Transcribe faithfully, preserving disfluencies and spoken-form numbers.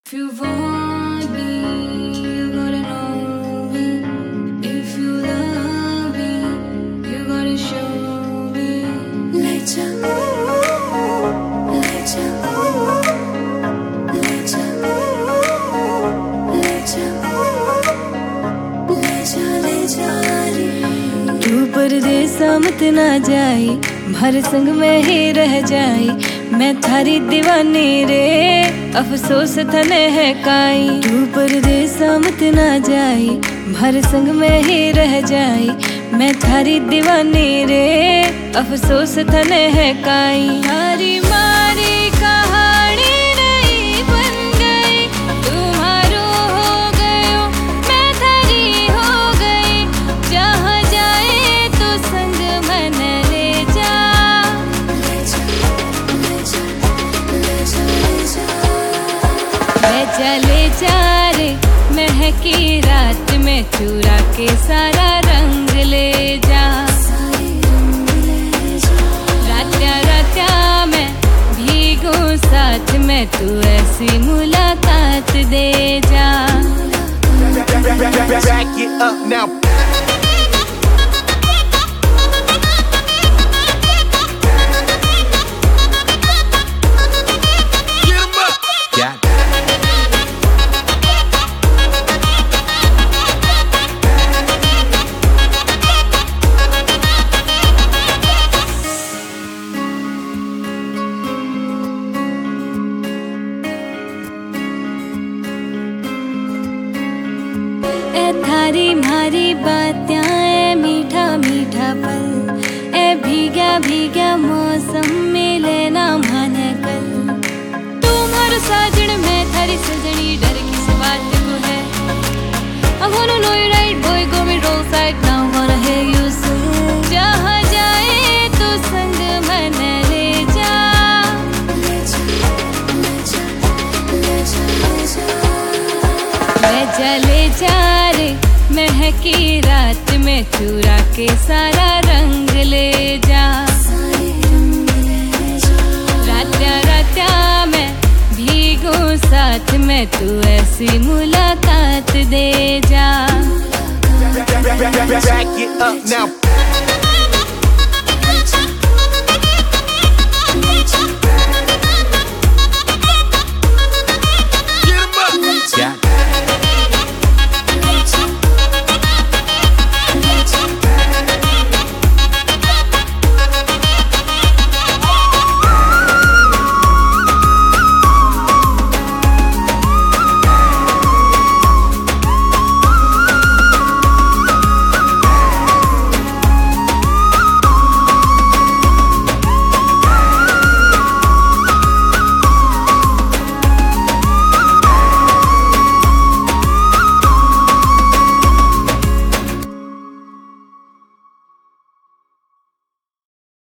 If you want me, you gotta know me. If you love me, you gotta show me. Let ya, let ya, let ya, let ya, let ya, let ya रे। तू परदेसा मत ना जाई, भर संग में ही रह जाई। मैं थारी दीवानी रे, अफसोस थने है काई। तू परदेसा मत ना जाई, भर संग में ही रह जाई। मैं थारी दीवानी रे, अफसोस थने है काई। थारी मारी कहानी नहीं बन गई, तुम्हारो हो गयो मैं थारी हो गई। जहाँ जाए तो संग मन ले जा। ले चले जा रे महकी रात में, चुरा के सारा रंग ले जा। रात्या रात्या मैं भीगूं साथ में, तू ऐसी मुलाकात दे जा। Back it up now. थारी मारी बातें मीठा मीठा पल, ए भीगा भीगा मौसम मिले ना माने कल। तुम्हारो साजन में थारी सजनी, डर किस बात को है। I wanna know you right boy, go me roll side now, wanna hear you sing। जहाँ जाए तो संग मन ले जा। ले जा ले जा रे महकी रात में, चुरा के सारा रंग ले जा। रात्या रात्या मैं भीगूं साथ में, तू ऐसी मुलाकात दे जा। Back it up now.